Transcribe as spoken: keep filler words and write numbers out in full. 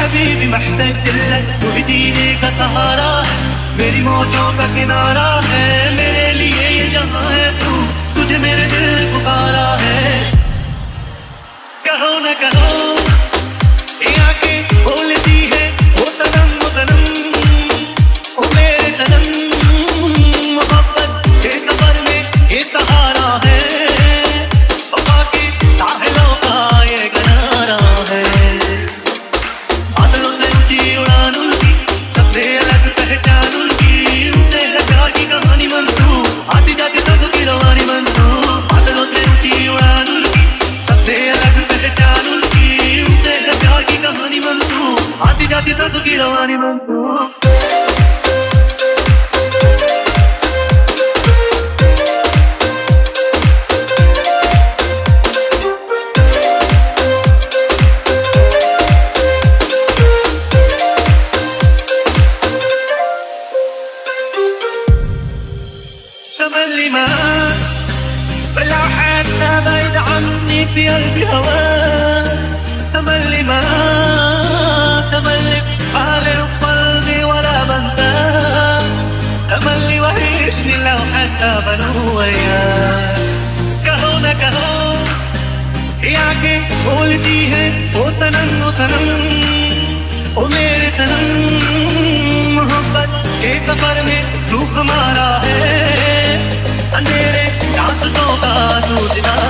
Habibi महताज luck, तू ही जीने का सहारा है, मेरी मौजों का किनारा है, मेरे लिए ये जहां है तू, तुझे मेरे दिल पुकारा है। कहो न कहो ये आंखें बोलती है ओ सनम ओ सनम, ओ मेरे सनम, मोहब्बत के सफर में ये सहारा है, ओ बाकी साहिलों का ये किनारा है। बादलों से ऊंची उड़ान उनकी, सबसे अलग पहचान उनकी, उनसे है प्यार की कहानी मंसूब, आती जाती सबकी रवानी मंसूब। बादलों से ऊंची उड़ान उनकी, सबसे अलग पहचान उनकी, उनसे है प्यार की कहानी मंसूब, आती जाती सबकी रवानी मंसूब। تملي معاك بلا حتى بعيد عني في قلبي هواك، تملي معاك تملي حالي وقلبي ولا بنساك، تملي وحشني لو حتى بنو وياك। कहो न कहो ये आंखें बोलती है ओ सनम ओ सनम, ओ मेरे सनम, मोहब्बत के सफर में तू हमारा है, अंधेरे रास्तों का तू सितारा